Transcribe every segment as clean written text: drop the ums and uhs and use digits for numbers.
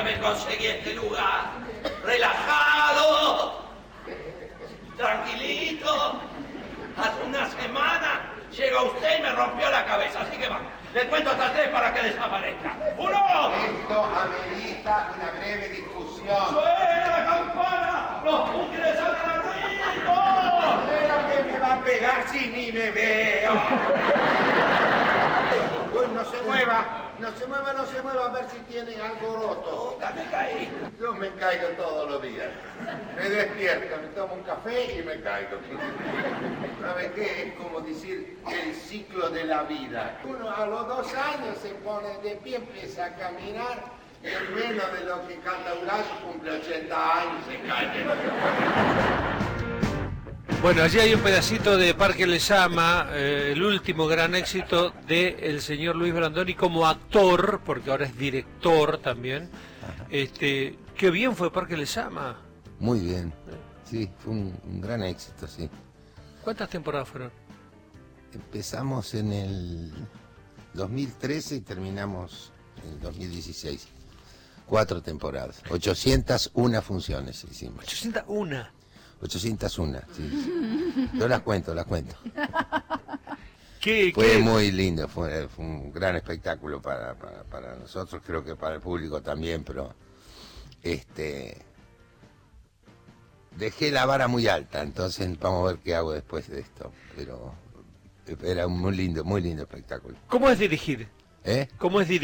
que me conseguí este lugar. Relajado, tranquilito. Hace una semana llega usted y me rompió la cabeza, así que va. Le cuento hasta 3 para que desaparezca. ¡1! Esto amerita una breve discusión. ¡Suena la campana! ¡Los púgiles salen al ritmo! Pero que me va a pegar si ni me veo. Pues no se mueva, a ver si tienen algo roto. Me caí. Yo me caigo todos los días. Me despierto, me tomo un café y me caigo. ¿Sabe qué? Es como decir el ciclo de la vida. Uno a los 2 años se pone de pie, empieza a caminar y en menos de lo que canta un gallo cumple 80 años y se cae. Bueno, allí hay un pedacito de Parque Lezama, el último gran éxito del señor Luis Brandoni como actor, porque ahora es director también. Qué bien fue Parque Lezama. Muy bien, sí, fue un gran éxito, sí. ¿Cuántas temporadas fueron? Empezamos en el 2013 y terminamos en el 2016. 4 temporadas, 801 funciones hicimos. 801, sí. Yo las cuento. Fue muy lindo, fue un gran espectáculo para nosotros, creo que para el público también, pero dejé la vara muy alta, entonces vamos a ver qué hago después de esto, pero era un muy lindo espectáculo. ¿Cómo es dirigir? ¿Cómo es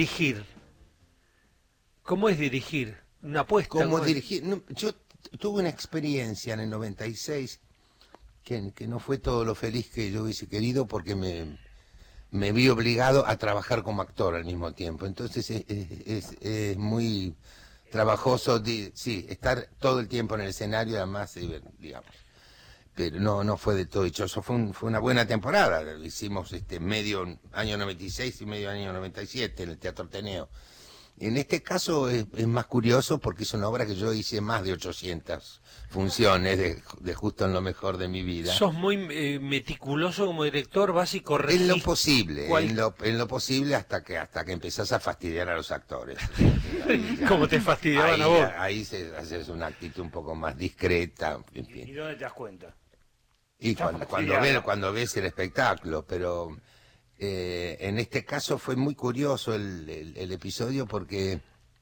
dirigir? Una apuesta. ¿Cómo dirigir? No, yo tuve una experiencia en el 96 que no fue todo lo feliz que yo hubiese querido porque me vi obligado a trabajar como actor al mismo tiempo. Entonces es muy trabajoso, sí, estar todo el tiempo en el escenario, además, digamos. Pero no fue de todo dichoso, fue una buena temporada. Hicimos medio año 96 y medio año 97 en el Teatro Ateneo. En este caso es más curioso porque es una obra que yo hice más de 800 funciones de justo en lo mejor de mi vida. Sos muy meticuloso como director, vas y corregís. En lo posible, en lo posible hasta que empezás a fastidiar a los actores. ¿Cómo te fastidiaban a vos? Ahí haces una actitud un poco más discreta. En fin. ¿Y dónde te das cuenta? Y cuando ves el espectáculo, pero en este caso fue muy curioso el episodio porque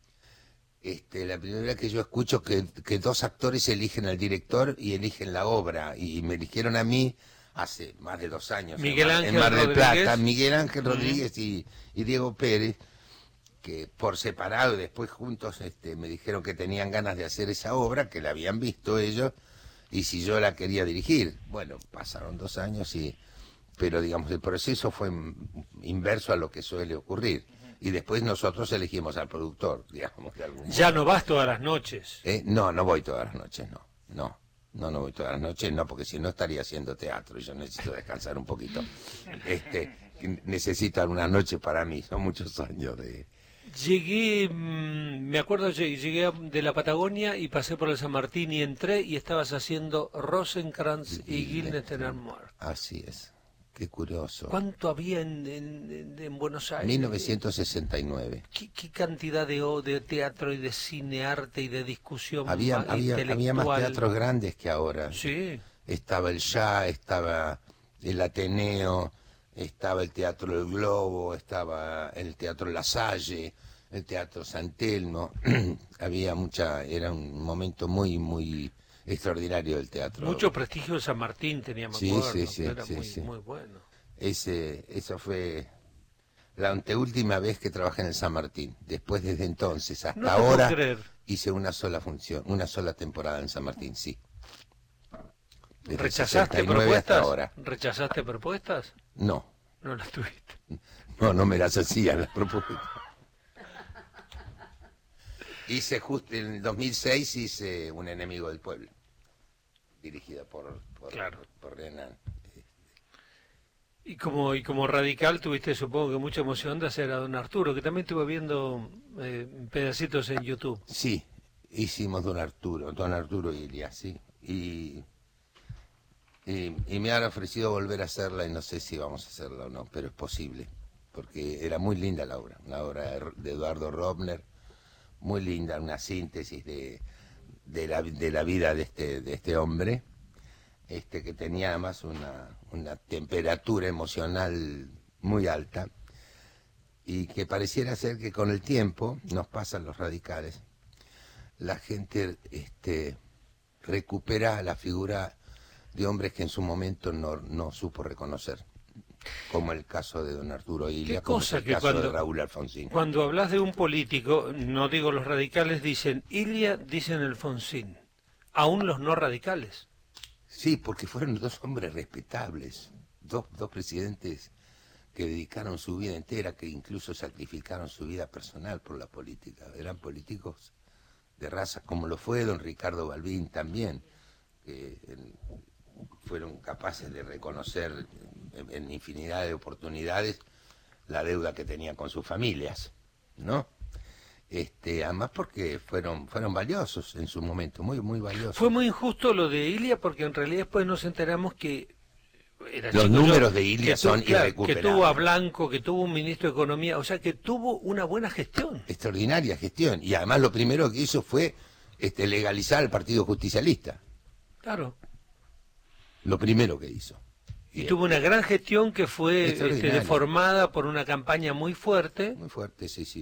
la primera vez que yo escucho que 2 actores eligen al director y eligen la obra, y me eligieron a mí hace más de 2 años en Mar del Plata, Miguel Ángel Rodríguez y Diego Pérez, que por separado y después juntos me dijeron que tenían ganas de hacer esa obra, que la habían visto ellos, y si yo la quería dirigir. Bueno, pasaron 2 años pero digamos el proceso fue inverso a lo que suele ocurrir, y después nosotros elegimos al productor, digamos, de algún modo. ¿Ya no vas todas las noches? No voy todas las noches, no voy todas las noches, no, porque si no estaría haciendo teatro y yo necesito descansar un poquito. Necesito algunas noches para mí, son muchos años de... Llegué, me acuerdo, llegué de la Patagonia y pasé por el San Martín y entré y estabas haciendo Rosenkrantz y Guildenstern. Así es. Qué curioso. ¿Cuánto había en Buenos Aires? 1969. ¿Qué cantidad de teatro y de cine, arte y de discusión había más teatros grandes que ahora. Sí. Estaba el Ya, estaba el Ateneo, estaba el Teatro del Globo, estaba el Teatro La Salle, el Teatro San Telmo. Era un momento muy, muy extraordinario del teatro. Mucho prestigio de San Martín teníamos. Sí, era sí. Muy bueno. Eso fue la anteúltima vez que trabajé en el San Martín. Después, desde entonces hasta ahora, hice una sola función, una sola temporada en San Martín, sí. Desde ¿Rechazaste propuestas? ¿Rechazaste propuestas? No. ¿No las tuviste? No me las hacían las propuestas. Hice justo en el 2006 hice Un enemigo del pueblo, dirigida por Renan. Y como radical tuviste, supongo que mucha emoción de hacer a Don Arturo, que también estuve viendo pedacitos en YouTube. Sí, hicimos Don Arturo y Ilia, sí. Y me han ofrecido volver a hacerla y no sé si vamos a hacerla o no, pero es posible, porque era muy linda la obra, una obra de Eduardo Robner, muy linda, una síntesis de la vida de este hombre, que tenía además una temperatura emocional muy alta, y que pareciera ser que con el tiempo, nos pasan los radicales, la gente recupera la figura de hombres que en su momento no supo reconocer, como el caso de don Arturo Illia, como es el caso de Raúl Alfonsín. Cuando hablas de un político, no digo los radicales dicen Illia, dicen Alfonsín, aún los no radicales. Sí, porque fueron dos hombres respetables, dos presidentes que dedicaron su vida entera, que incluso sacrificaron su vida personal por la política. Eran políticos de raza, como lo fue don Ricardo Balbín también, que fueron capaces de reconocer en infinidad de oportunidades la deuda que tenían con sus familias, ¿no? Además porque fueron valiosos en su momento, muy valiosos. Fue muy injusto lo de Illia, porque en realidad después nos enteramos que los números de Illia son irrecuperables. Que tuvo a Blanco, que tuvo un ministro de Economía, o sea que tuvo una buena gestión. Extraordinaria gestión, y además lo primero que hizo fue legalizar al Partido Justicialista. Claro. Lo primero que hizo. Y tuvo una gran gestión que fue deformada por una campaña muy fuerte. Muy fuerte, sí.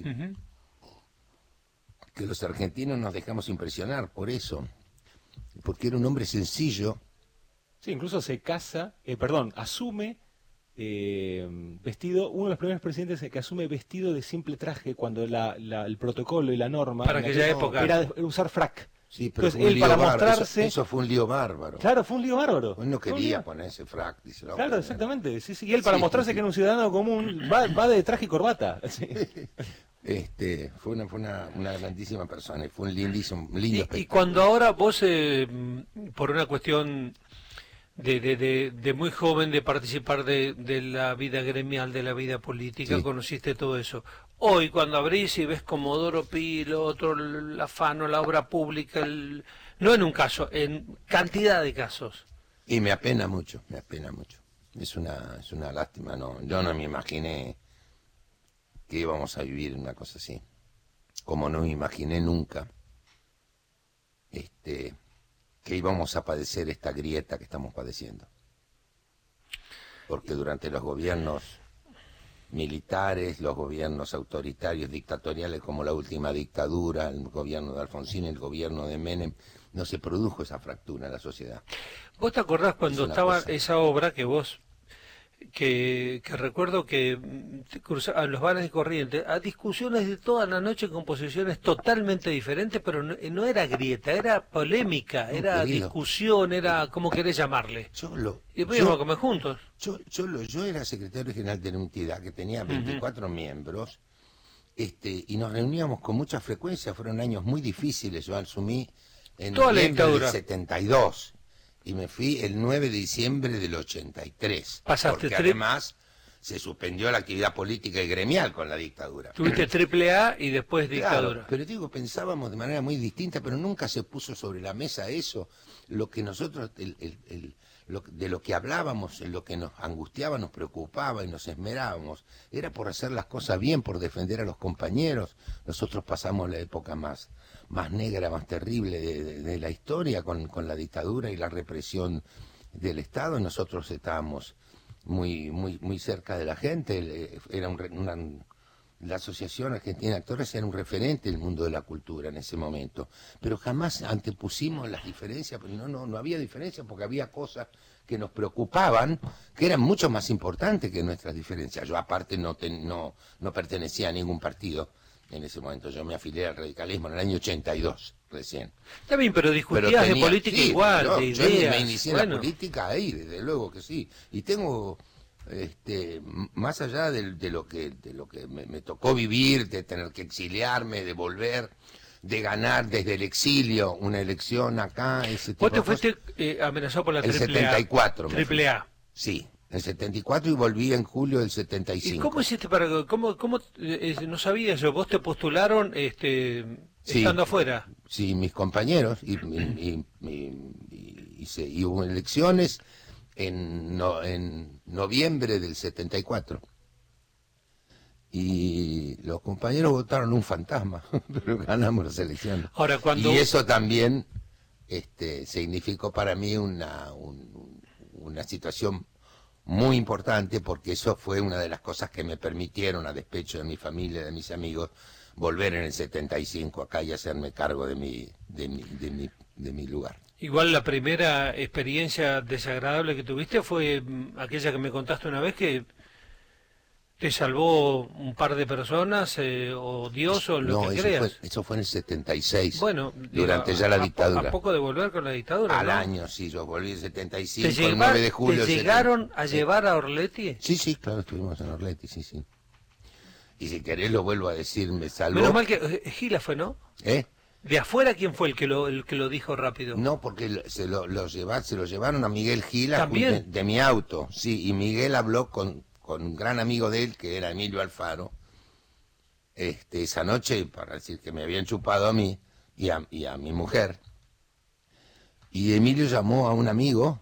Que los argentinos nos dejamos impresionar por eso, porque era un hombre sencillo. Sí, incluso se casa, asume vestido, uno de los primeros presidentes que asume vestido de simple traje cuando el protocolo y la norma para aquella época era usar frac. Sí, pero entonces él para mostrarse... Eso fue un lío bárbaro. Claro, fue un lío bárbaro. Él no quería ponerse frac, dice la Claro, exactamente. Sí. Y él para mostrarse que era un ciudadano común va de traje y corbata. Sí. Fue una grandísima persona y fue un lindo espectáculo. Y cuando ahora vos, por una cuestión de muy joven, de participar de la vida gremial, de la vida política, conociste todo eso. Hoy, cuando abrís y ves Comodoro Pi, lo otro, la Fano, la obra pública, no en un caso, en cantidad de casos. Y me apena mucho. Es una lástima, yo no me imaginé que íbamos a vivir una cosa así, como no me imaginé nunca que íbamos a padecer esta grieta que estamos padeciendo, porque durante los gobiernos militares, los gobiernos autoritarios, dictatoriales, como la última dictadura, el gobierno de Alfonsín, el gobierno de Menem, no se produjo esa fractura en la sociedad. ¿Vos te acordás cuando estaba esa obra que vos que recuerdo que cruzaban los bares de Corrientes a discusiones de toda la noche con posiciones totalmente diferentes, pero no era grieta, era polémica, era discusión, era como querés llamarle. Y después íbamos a comer juntos. Yo era secretario general de una entidad que tenía 24 miembros, y nos reuníamos con mucha frecuencia. Fueron años muy difíciles. Yo asumí en noviembre del 72. Y me fui el 9 de diciembre del 83. Porque además se suspendió la actividad política y gremial con la dictadura. Tuviste AAA y después dictadura. Pero pensábamos de manera muy distinta, pero nunca se puso sobre la mesa eso. Lo que nosotros, de lo que hablábamos, en lo que nos angustiaba, nos preocupaba y nos esmerábamos, era por hacer las cosas bien, por defender a los compañeros. Nosotros pasamos la época más negra, más terrible de la historia con la dictadura y la represión del Estado, y nosotros estábamos muy cerca de la gente. Era la Asociación Argentina de Actores era un referente del mundo de la cultura en ese momento, pero jamás antepusimos las diferencias, porque no había diferencias, porque había cosas que nos preocupaban, que eran mucho más importantes que nuestras diferencias. Yo aparte no pertenecía a ningún partido en ese momento. Yo me afilié al radicalismo en el año 82, recién. Está bien, pero discutías de política igual, de ideas. Yo me inicié en la política ahí, desde luego que sí. Y tengo, más allá de lo que me tocó vivir, de tener que exiliarme, de volver, de ganar desde el exilio una elección acá, ese tipo de cosas. ¿Vos te fuiste amenazado por la AAA? El 74. AAA. Sí. El 74 y volví en julio del 75. ¿Y cómo hiciste cómo no sabía yo? ¿Vos te postularon estando afuera? Sí, mis compañeros, y hubo elecciones en noviembre del 74. y los compañeros votaron un fantasma, pero ganamos las elecciones. Ahora, cuando... Y eso también significó para mí una situación muy importante, porque eso fue una de las cosas que me permitieron, a despecho de mi familia, de mis amigos, volver en el 75 acá y hacerme cargo de mi lugar. Igual la primera experiencia desagradable que tuviste fue aquella que me contaste una vez, que te salvó un par de personas, o Dios, o lo que creas. Eso fue en el 76, bueno, durante ya la dictadura. ¿A poco de volver con la dictadura? Al ¿no? año, sí, yo volví en 75, el 9 de julio. ¿Te llegaron a llevar a Orleti? Sí, claro, estuvimos en Orleti, sí. Y si querés lo vuelvo a decir, me salvó. Menos mal que Gila fue, ¿no? ¿Eh? ¿De afuera quién fue el que lo dijo rápido? No, porque se lo llevaron a Miguel Gila. ¿También? De mi auto, sí, y Miguel habló con un gran amigo de él, que era Emilio Alfaro, esa noche, para decir que me habían chupado a mí y a mi mujer. Y Emilio llamó a un amigo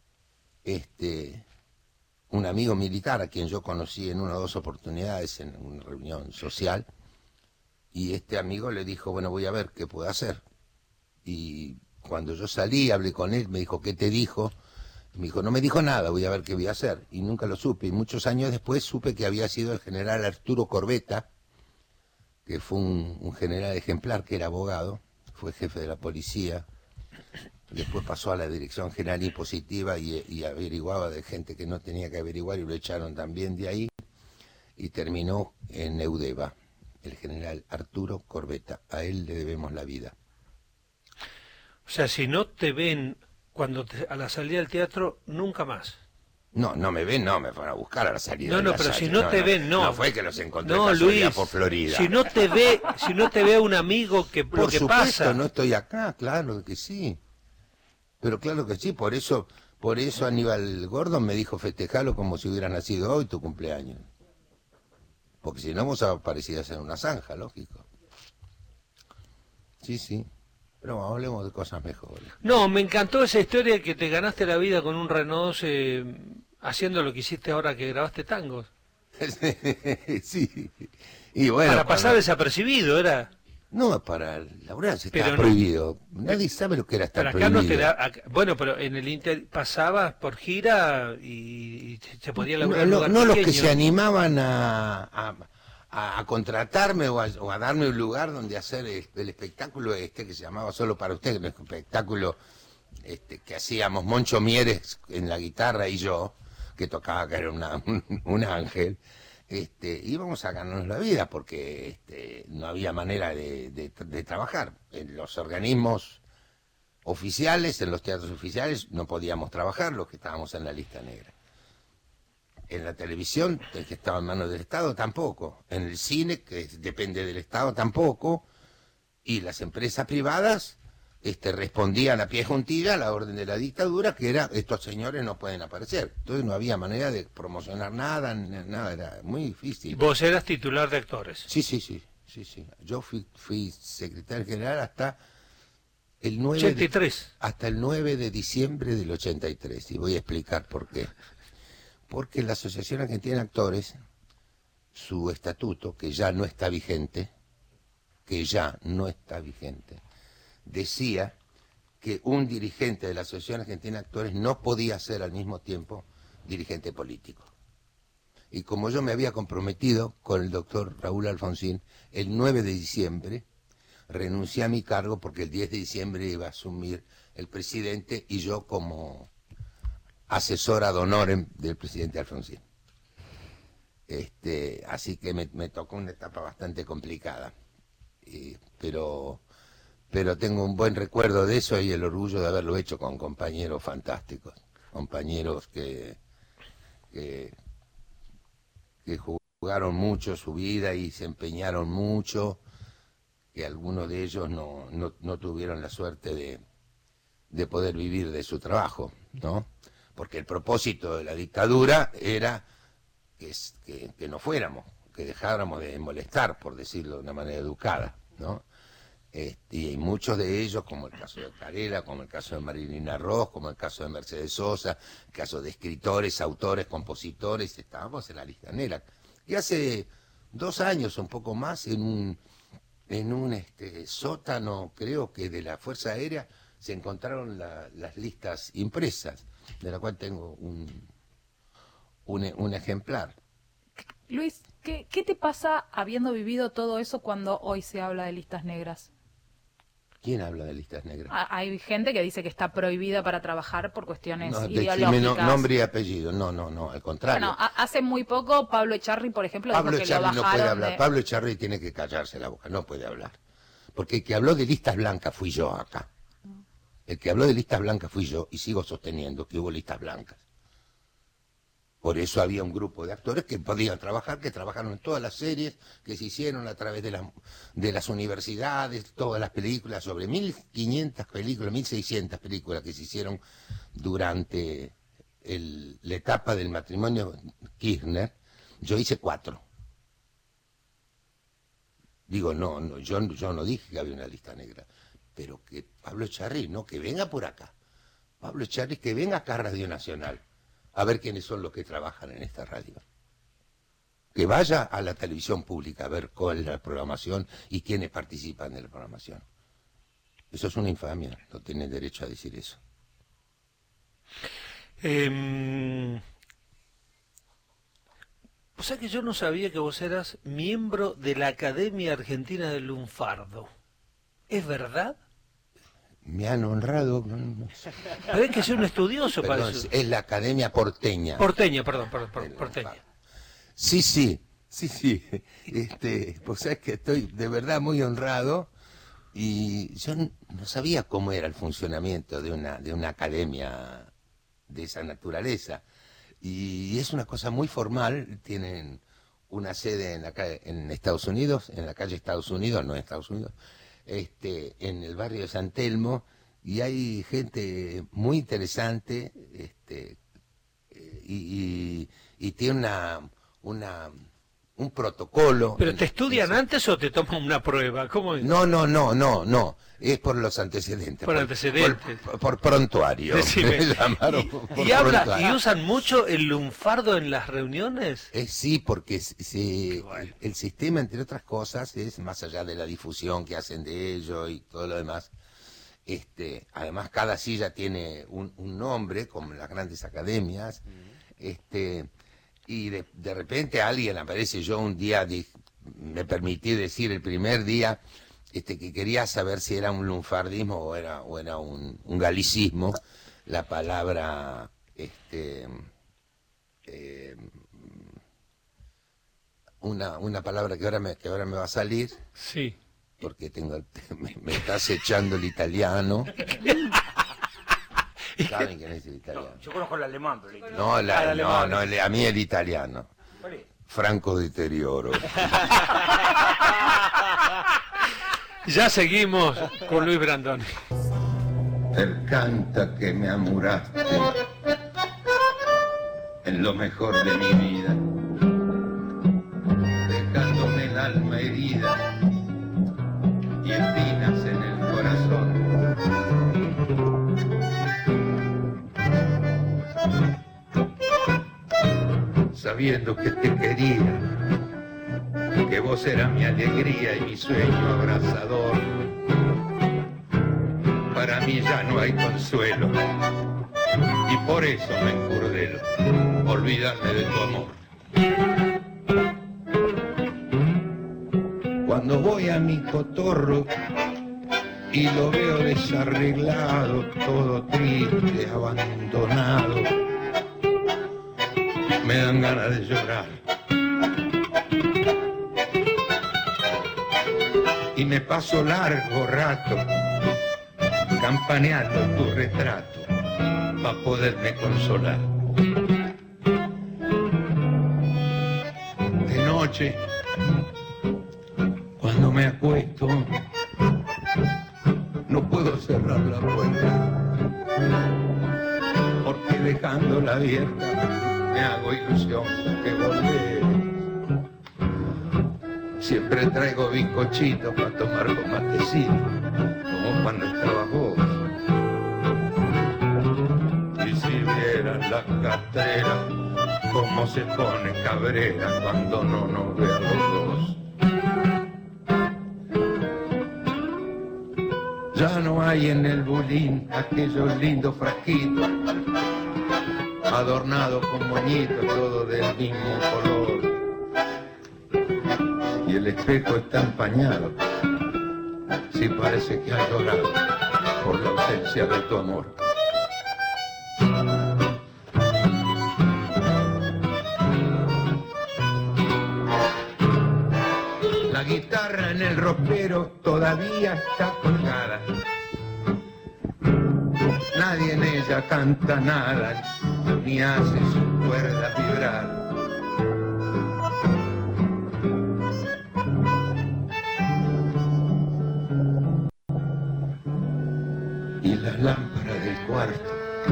militar, a quien yo conocí en una o dos oportunidades en una reunión social, y este amigo le dijo, bueno, voy a ver qué puedo hacer. Y cuando yo salí, hablé con él, me dijo, ¿qué te dijo? Me dijo, no me dijo nada, voy a ver qué voy a hacer. Y nunca lo supe. Y muchos años después supe que había sido el general Arturo Corbetta, que fue un general ejemplar, que era abogado, fue jefe de la policía. Después pasó a la Dirección General Impositiva y averiguaba de gente que no tenía que averiguar, y lo echaron también de ahí. Y terminó en Eudeva, el general Arturo Corbetta. A él le debemos la vida. O sea, si no te ven a la salida del teatro, nunca más. No me ven, no, me fueron a buscar a la salida. No, pero si no te ven, no. No fue que los encontré Luis, por Florida. Si no te ve un amigo, que por lo que supuesto, pasa. No estoy acá, claro que sí. Pero claro que sí, por eso Aníbal Gordon me dijo, festejalo como si hubiera nacido hoy tu cumpleaños. Porque si no, vos aparecías en una zanja, lógico. Sí. Pero hablemos de cosas mejores. No, me encantó esa historia, que te ganaste la vida con un Renault haciendo lo que hiciste ahora que grabaste tangos. Sí. Y bueno, para pasar desapercibido, era. No, para laburar está prohibido. Nadie sabe lo que era estar prohibido. No te da, bueno, pero en el Inter pasabas por gira y se podía laburar en un lugar los pequeño. Que se animaban a contratarme o a darme un lugar donde hacer el espectáculo que se llamaba Solo para Usted, el espectáculo que hacíamos Moncho Mieres en la guitarra y yo, que tocaba, que era un ángel. Íbamos a ganarnos la vida porque no había manera de trabajar. En los organismos oficiales, en los teatros oficiales, no podíamos trabajar los que estábamos en la lista negra. En la televisión, que estaba en manos del Estado, tampoco. En el cine, que depende del Estado, tampoco. Y las empresas privadas respondían a pie juntilla a la orden de la dictadura, que era, estos señores no pueden aparecer. Entonces no había manera de promocionar nada, era muy difícil. ¿Vos eras titular de actores? Sí. Yo fui secretario general hasta el 83. Hasta el 9 de diciembre del 83, y voy a explicar por qué. Porque la Asociación Argentina de Actores, su estatuto, que ya no está vigente, decía que un dirigente de la Asociación Argentina de Actores no podía ser al mismo tiempo dirigente político. Y como yo me había comprometido con el doctor Raúl Alfonsín, el 9 de diciembre renuncié a mi cargo, porque el 10 de diciembre iba a asumir el presidente y yo como asesor ad honorem del presidente Alfonsín. Así que me tocó una etapa bastante complicada. Pero tengo un buen recuerdo de eso y el orgullo de haberlo hecho con compañeros fantásticos, compañeros que jugaron mucho su vida y se empeñaron mucho, que algunos de ellos no tuvieron la suerte de poder vivir de su trabajo, ¿no? Porque el propósito de la dictadura era que no fuéramos, que dejáramos de molestar, por decirlo de una manera educada, ¿no? Y muchos de ellos, como el caso de Carela, como el caso de Marilina Ross, como el caso de Mercedes Sosa, el caso de escritores, autores, compositores, estábamos en la lista negra. Y hace 2 años, un poco más, en un sótano, creo que de la Fuerza Aérea, se encontraron las listas impresas, de la cual tengo un ejemplar. Luis, ¿qué te pasa habiendo vivido todo eso cuando hoy se habla de listas negras? ¿Quién habla de listas negras? Hay gente que dice que está prohibida para trabajar por cuestiones No, ideológicas. Nombre y apellido, no, al contrario. Bueno, hace muy poco Pablo Echarri, por ejemplo, Pablo dijo que Echarri lo no bajaron puede hablar. de... Pablo Echarri tiene que callarse la boca, no puede hablar. Porque el que habló de listas blancas fui yo acá. El que habló de listas blancas fui yo, y sigo sosteniendo que hubo listas blancas. Por eso había un grupo de actores que podían trabajar, que trabajaron en todas las series que se hicieron a través de las universidades, todas las películas, sobre 1.500 películas, 1.600 películas que se hicieron durante la etapa del matrimonio Kirchner. Yo hice 4. Digo, yo no dije que había una lista negra, pero que Pablo Echarri, no, que venga por acá. Pablo Echarri, que venga acá a Radio Nacional, a ver quiénes son los que trabajan en esta radio. Que vaya a la televisión pública a ver cuál es la programación y quiénes participan de la programación. Eso es una infamia, no tienen derecho a decir eso. O sea que yo no sabía que vos eras miembro de la Academia Argentina del Lunfardo. ¿Es verdad? Me han honrado. Pero hay que ser un estudioso para Perdón, eso. es la Academia Porteña. Porteña. Sí. Pues sabes que estoy de verdad muy honrado, y yo no sabía cómo era el funcionamiento de una academia de esa naturaleza. Y es una cosa muy formal. Tienen una sede en Estados Unidos, en la calle Estados Unidos, no en Estados Unidos, en el barrio de San Telmo, y hay gente muy interesante, y tiene un protocolo. ¿Pero te estudian antes o te toman una prueba? ¿Cómo es? No, es por los antecedentes. Por antecedentes. Por prontuario. Decime. Me llamaron por prontuario. ¿Y usan mucho el lunfardo en las reuniones? Sí, porque el sistema, entre otras cosas, es más allá de la difusión que hacen de ello y todo lo demás. Además, cada silla tiene un nombre, como en las grandes academias. Y de repente alguien aparece. Yo un día me permití decir el primer día que quería saber si era un lunfardismo o era un galicismo, la palabra una palabra que ahora me va a salir. Sí. Porque me está acechando el italiano. ¿Saben quién es el italiano? Yo conozco el alemán, pero el italiano. No, a mí el italiano. Franco Deterioro. Ya seguimos con Luis Brandoni. Canta que me amuraste en lo mejor de mi vida, dejándome el alma herida y espinas en el corazón. Sabiendo que te quería, que vos eras mi alegría y mi sueño abrazador. Para mí ya no hay consuelo, y por eso me encurdelo, olvidarme de tu amor. Cuando voy a mi cotorro y lo veo desarreglado, todo triste, abandonado, me dan ganas de llorar. Y me paso largo rato campaneando tu retrato para poderme consolar. De noche, cuando me acuesto, no puedo cerrar la puerta, porque dejándola abierta me hago ilusión que volver. Siempre traigo bizcochitos para tomar con matecito, como cuando estabas vos. Y si vieras la catrera cómo se pone cabrera cuando no nos ve a los dos. Ya no hay en el bulín aquellos lindos frasquitos, adornados con moñitos, todo del mismo color. Y el espejo está empañado, sí parece que ha llorado por la ausencia de tu amor. La guitarra en el ropero todavía está colgada. Nadie en ella canta nada, ni hace sus cuerdas vibrar. Y las lámparas del cuarto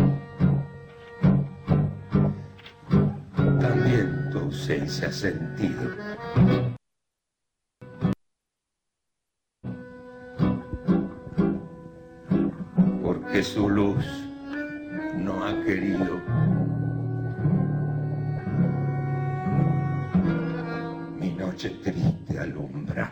también tu ausencia ha sentido. Que su luz no ha querido. Mi noche triste alumbrar.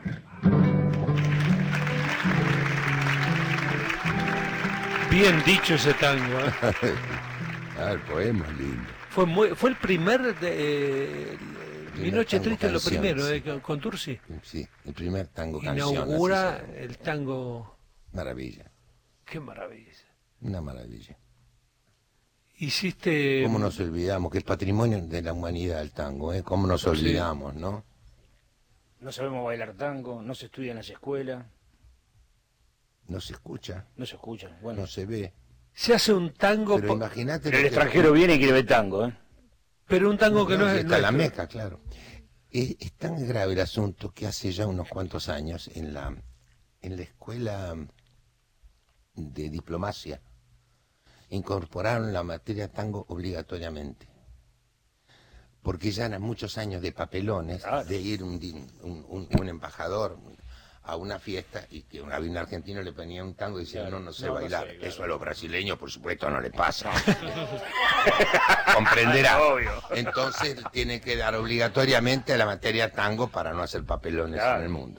Bien dicho ese tango. El poema es lindo. Fue el primer de Mi noche triste es lo primero, sí. Con Tursi. Sí, el primer tango canción. Inaugura el tango. Maravilla. Qué maravilla. Una maravilla. Hiciste... ¿Cómo nos olvidamos? Que es patrimonio de la humanidad el tango, ¿eh? ¿Cómo nos olvidamos, no? No sabemos bailar tango, no se estudia en las escuelas. No se escucha. No se escucha, bueno. No se ve. Se hace un tango... Pero imagínate... Pero el extranjero viene y quiere ver tango, ¿eh? Pero un tango que no es... Está la Meca, claro. Es tan grave el asunto que hace ya unos cuantos años en la escuela de diplomacia incorporaron la materia tango obligatoriamente, porque ya eran muchos años de papelones, claro, de ir un embajador a una fiesta y que había un argentino le ponía un tango y decía, claro, no sé bailar. No sé, claro. Eso a los brasileños, por supuesto, no le pasa. Comprenderá. Obvio. Entonces tiene que dar obligatoriamente a la materia tango para no hacer papelones, claro, en el mundo.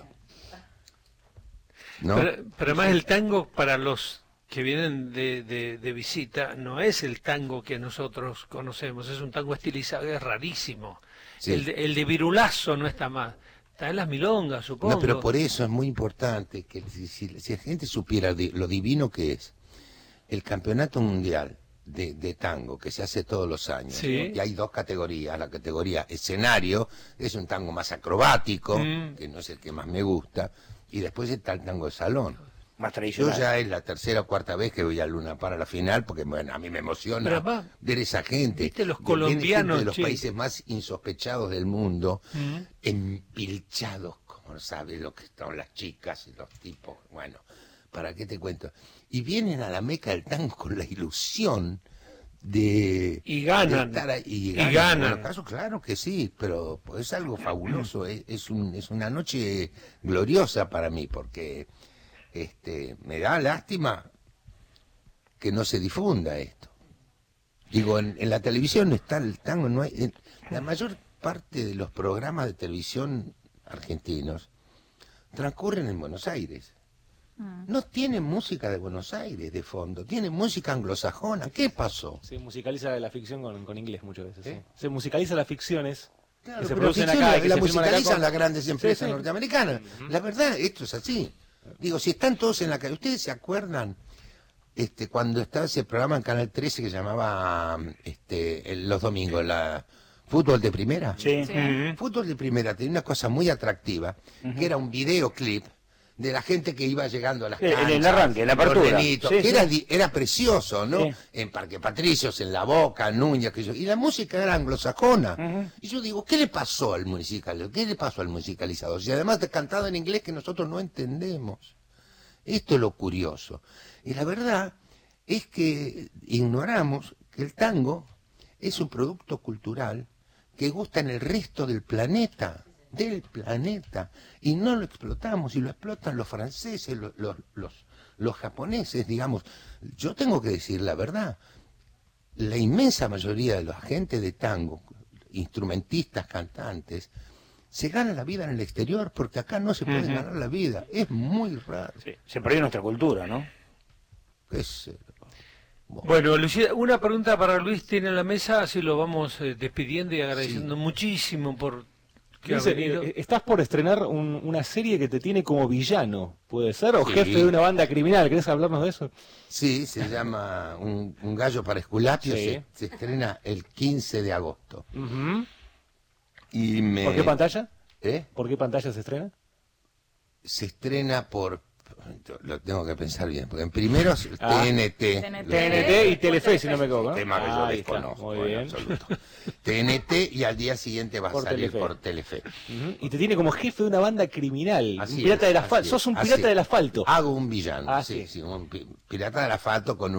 ¿No? Pero además el tango para los que vienen de visita no es el tango que nosotros conocemos, es un tango estilizado, es rarísimo. Sí. El de virulazo no está más, está en las milongas, supongo. No, pero por eso es muy importante que si la gente supiera lo divino que es el campeonato mundial de tango que se hace todos los años, sí, ¿no? Y hay dos categorías. La categoría escenario es un tango más acrobático, que no es el que más me gusta, y después está el tango de salón. Más tradicional. Yo ya es la tercera o cuarta vez que voy a Luna para la final, porque bueno, a mí me emociona ver esa gente. ¿Viste los colombianos de los países más insospechados del mundo, empilchados, como sabes lo que son las chicas y los tipos, bueno, ¿para qué te cuento? Y vienen a la Meca del tango con la ilusión y ganan. De estar ahí, y ganan. En el caso, claro que sí, pero pues, es algo fabuloso, es una noche gloriosa para mí, porque me da lástima que no se difunda esto. Digo, en la televisión está el tango, no hay, la mayor parte de los programas de televisión argentinos transcurren en Buenos Aires. No tienen música de Buenos Aires de fondo, tienen música anglosajona. ¿Qué pasó? Se musicaliza la ficción con inglés muchas veces. ¿Sí? Se musicaliza las ficciones, claro, que se pero producen acá, que la se musicalizan acá las grandes empresas sí. norteamericanas. La verdad, esto es así. Digo, si están todos en la calle, ¿ustedes se acuerdan cuando estaba ese programa en Canal 13 que llamaba los domingos, Fútbol de Primera? Sí. Fútbol de Primera tenía una cosa muy atractiva, que era un videoclip de la gente que iba llegando a las canchas, en el arranque, en la apertura, era precioso, ¿no? Sí. En Parque Patricios, en La Boca, en Núñez, y la música era anglosajona. Y yo digo, ¿qué le pasó al musical? ¿Qué le pasó al musicalizador? Y además cantado en inglés que nosotros no entendemos. Esto es lo curioso. Y la verdad es que ignoramos que el tango es un producto cultural que gusta en el resto del planeta, y no lo explotamos, y lo explotan los franceses, los japoneses, digamos. Yo tengo que decir la verdad, la inmensa mayoría de la gente de tango, instrumentistas, cantantes, se ganan la vida en el exterior porque acá no se puede ganar la vida. Es muy raro. Sí, se perdió nuestra cultura, ¿no? Bueno, Lucía, una pregunta para Luis tiene en la mesa, así lo vamos despidiendo y agradeciendo muchísimo por que ha Luis, venido. estás por estrenar una serie que te tiene como villano, ¿puede ser? ¿O Sí. jefe de una banda criminal? ¿Querés hablarnos de eso? Sí, se llama Un gallo para Esculapio, Sí. se estrena el 15 de agosto. Ujú. Y ¿Por qué pantalla? ¿Eh? ¿Por qué pantalla se estrena? Se estrena lo tengo que pensar bien, porque en primero es Ah. TNT. TNT y Telefe, si no me equivoco, ¿no? Tema que yo Ahí está, desconozco, muy en bien. absoluto. TNT y al día siguiente va a Por salir Telefe. por Telefe. Ujú. Y te tiene como jefe de una banda criminal. Así Un pirata es, del asfalto. así Sos un es, pirata así. del asfalto. Hago un villano, Ah, sí, sí. un pirata del asfalto con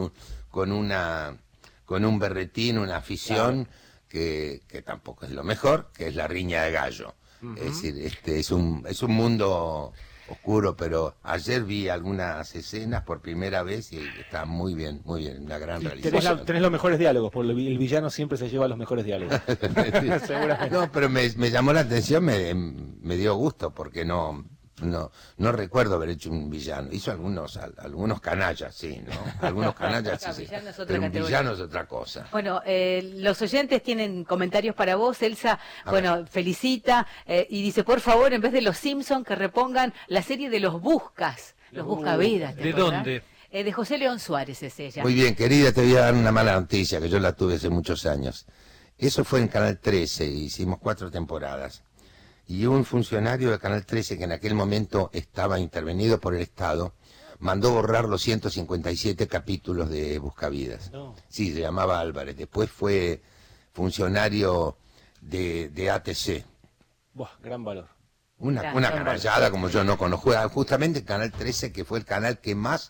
un berretín, una afición que tampoco es lo mejor, que es la riña de gallo. Es decir, es un mundo oscuro, pero ayer vi algunas escenas por primera vez y está muy bien, una gran realización. Tenés los mejores diálogos, porque el villano siempre se lleva los mejores diálogos. Seguramente. No, pero me llamó la atención, me dio gusto, porque no recuerdo haber hecho un villano. Hizo algunos canallas, sí, ¿no? Algunos canallas, sí, sí. Villano es otra Pero un categoría. villano es otra cosa. Bueno, los oyentes tienen comentarios para vos, Elsa. A Bueno, felicita y dice, por favor, en vez de los Simpson, que repongan la serie de los Buscas, los Buscavidas. ¿te ¿De acordás? dónde? De José León Suárez es ella. Muy bien, querida, te voy a dar una mala noticia, que yo la tuve hace muchos años. Eso fue en Canal 13, hicimos 4 temporadas. Y un funcionario de Canal 13, que en aquel momento estaba intervenido por el Estado, mandó borrar los 157 capítulos de Buscavidas. No. Sí, se llamaba Álvarez. Después fue funcionario de ATC. Buah, gran valor. Claro, Una son canallada como yo no conozco. Justamente Canal 13, que fue el canal que más,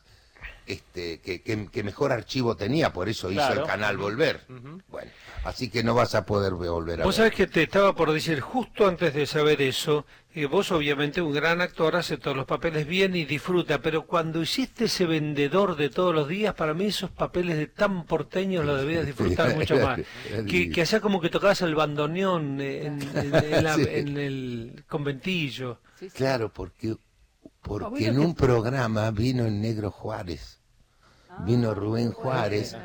que mejor archivo tenía, por eso hizo Claro. el canal Volver. Bueno, así que no vas a poder volver a Vos ver. sabés que te estaba por decir, justo antes de saber eso, vos obviamente un gran actor, hace todos los papeles bien y disfruta, pero cuando hiciste ese vendedor de todos los días, para mí esos papeles de tan porteños los debías disfrutar mucho más. Que hacía como que tocabas el bandoneón Sí. en el conventillo. Claro, porque en un programa vino el Negro Juárez, vino Rubén Juárez,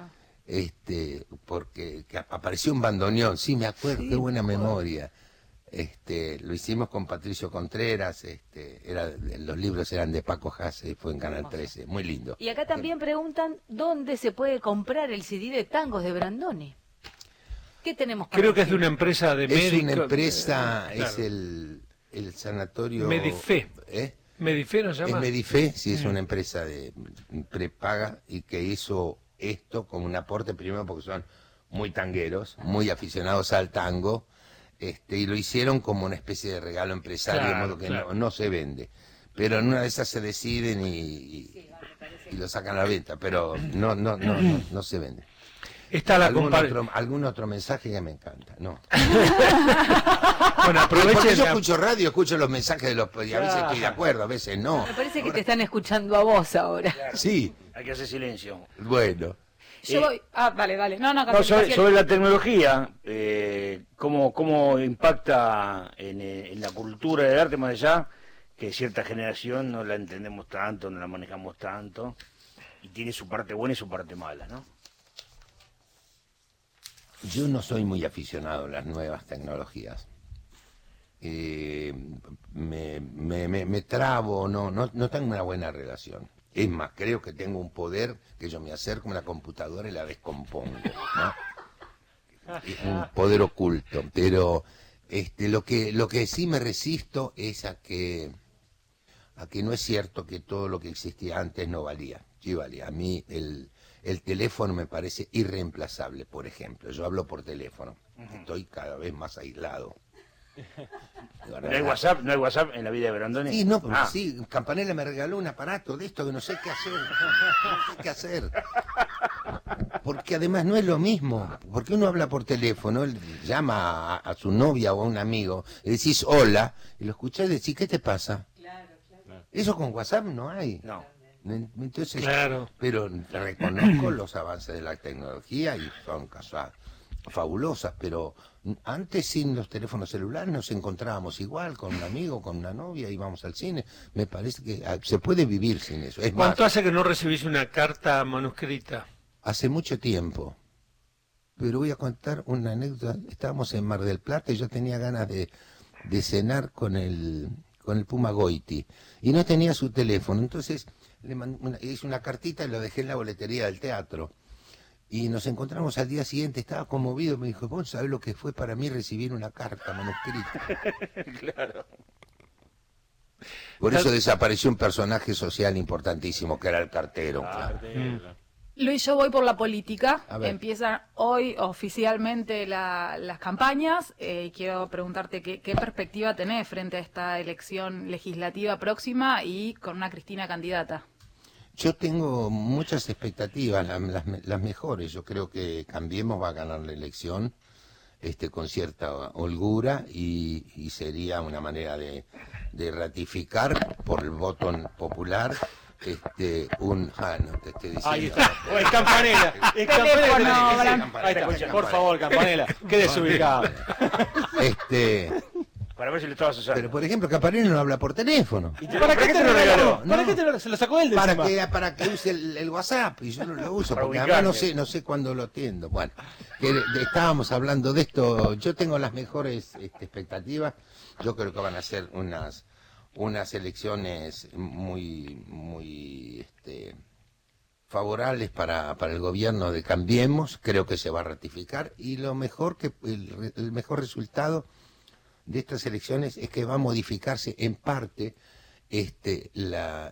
porque apareció un bandoneón, sí, me acuerdo, qué buena memoria. Lo hicimos con Patricio Contreras, los libros eran de Paco Hasse, fue en Canal 13, muy lindo. Y acá también preguntan dónde se puede comprar el CD de tangos de Brandoni. ¿Qué tenemos para Creo que es de decir? una empresa de Es médicos. una empresa, claro. es el sanatorio... Medife. ¿Eh? ¿Medife nos Es llama? Medife, sí, es una empresa de prepaga y que hizo esto como un aporte, primero porque son muy tangueros, muy aficionados al tango, y lo hicieron como una especie de regalo empresario, Claro, de modo que claro. no se vende. Pero en una de esas se deciden y lo sacan a la venta, pero no se vende. Está la comparación. ¿Algún otro mensaje que me encanta? No. Bueno, Porque aprovechen. yo escucho radio, escucho los mensajes de los... Y a veces estoy de acuerdo, a veces no. Me parece que te están escuchando a vos ahora. Sí, Hay que hacer silencio. bueno. Yo voy... Ah, dale. No, No, Cacique, sobre la tecnología, cómo impacta en la cultura del arte más allá, que cierta generación no la entendemos tanto, no la manejamos tanto, y tiene su parte buena y su parte mala, ¿no? Yo no soy muy aficionado a las nuevas tecnologías. Me trabo, no tengo una buena relación. Es más, creo que tengo un poder que yo me acerco a una computadora y la descompongo, ¿no? Es un poder oculto, pero lo que sí me resisto es a que no es cierto que todo lo que existía antes no valía. Sí valía. A mí el teléfono me parece irreemplazable, por ejemplo. Yo hablo por teléfono. Estoy cada vez más aislado. ¿No hay WhatsApp en la vida de Brandoni? Sí, no, pero Ah, sí, Campanella me regaló un aparato de esto que no sé qué hacer. No sé qué hacer. Porque además no es lo mismo. Porque uno habla por teléfono, él llama a su novia o a un amigo, le decís hola, y lo escuchás y decís, ¿qué te pasa? Eso con WhatsApp no hay. no. Entonces, Claro. pero reconozco los avances de la tecnología y son cosas fabulosas, pero antes sin los teléfonos celulares nos encontrábamos igual con un amigo, con una novia, íbamos al cine. Me parece que se puede vivir sin eso. Es ¿Cuánto más, hace que no recibís una carta manuscrita? hace mucho tiempo. Pero voy a contar una anécdota. Estábamos en Mar del Plata y yo tenía ganas de cenar con el Puma Goiti y no tenía su teléfono. Entonces hice una cartita y lo dejé en la boletería del teatro. Y nos encontramos al día siguiente, estaba conmovido, me dijo, ¿vos sabés lo que fue para mí recibir una carta manuscrita? Claro. Por eso desapareció un personaje social importantísimo, que era el cartero. Luis, yo voy por la política. A ver. Empiezan hoy oficialmente las campañas. Quiero preguntarte qué perspectiva tenés frente a esta elección legislativa próxima y con una Cristina candidata. Yo tengo muchas expectativas, las mejores. Yo creo que Cambiemos va a ganar la elección con cierta holgura y sería una manera de ratificar por el voto popular no te estoy diciendo. Ahí está. Es Campanella. Es Campanella. Ahí está. Por favor, Campanella. Qué desubicado. Para ver si le estabas usando. Pero por ejemplo, Campanella no habla por teléfono. ¿Para qué te lo regaló? No. ¿Para qué te lo se lo sacó él de encima? Para que use el WhatsApp y yo no lo uso Para porque ubicarme. además no sé cuándo lo atiendo. Bueno, estábamos hablando de esto. Yo tengo las mejores expectativas. Yo creo que van a ser unas elecciones muy favorables para el gobierno de Cambiemos. Creo que se va a ratificar y el mejor resultado de estas elecciones es que va a modificarse en parte las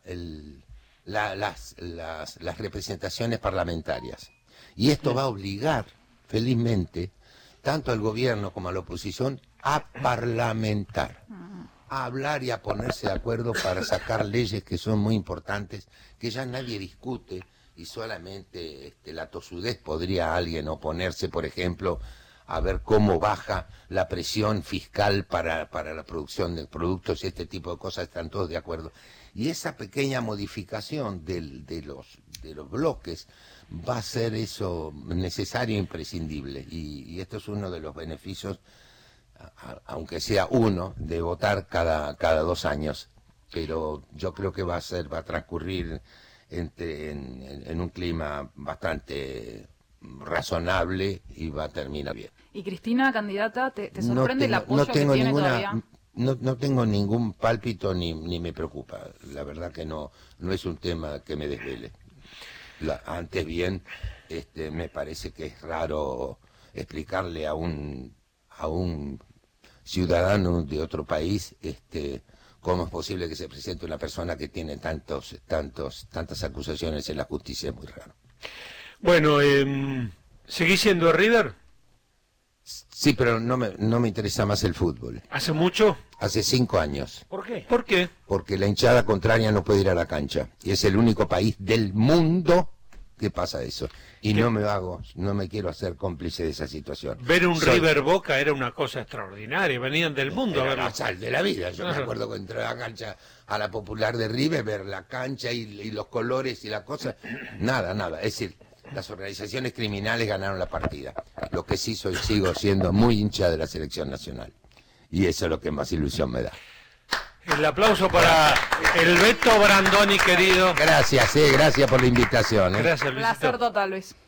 representaciones parlamentarias. Y esto va a obligar, felizmente, tanto al gobierno como a la oposición a parlamentar, a hablar y a ponerse de acuerdo para sacar leyes que son muy importantes, que ya nadie discute y solamente la tosudez podría alguien oponerse, por ejemplo, a ver cómo baja la presión fiscal para la producción de productos y este tipo de cosas, están todos de acuerdo. Y esa pequeña modificación de los bloques va a ser eso necesario e imprescindible. Y esto es uno de los beneficios, aunque sea uno, de votar cada 2 años. Pero yo creo que va a transcurrir en un clima bastante razonable y va a terminar bien. ¿Y Cristina candidata, te sorprende el apoyo que tiene todavía? No tengo ningún pálpito ni me preocupa. La verdad que no es un tema que me desvele. Antes bien, me parece que es raro explicarle a un ciudadano de otro país cómo es posible que se presente una persona que tiene tantas acusaciones en la justicia. Es muy raro. Bueno, ¿seguís siendo River? Sí, pero no me interesa más el fútbol. ¿Hace mucho? Hace 5 años. ¿Por qué? ¿Por qué? Porque la hinchada contraria no puede ir a la cancha. Y es el único país del mundo que pasa eso. Y no me quiero hacer cómplice de esa situación. Ver un River Boca era una cosa extraordinaria. Venían del mundo a Era verlo. la sal de la vida. Yo me Ajá. acuerdo que entré a la cancha, a la Popular de River, ver la cancha y los colores y la cosa. Nada. Es decir, las organizaciones criminales ganaron la partida. Lo que sí sigo siendo muy hincha de la selección nacional. Y eso es lo que más ilusión me da. El aplauso para el Beto Brandoni, querido. Gracias por la invitación. Gracias, Luisito. Placer total, Luis.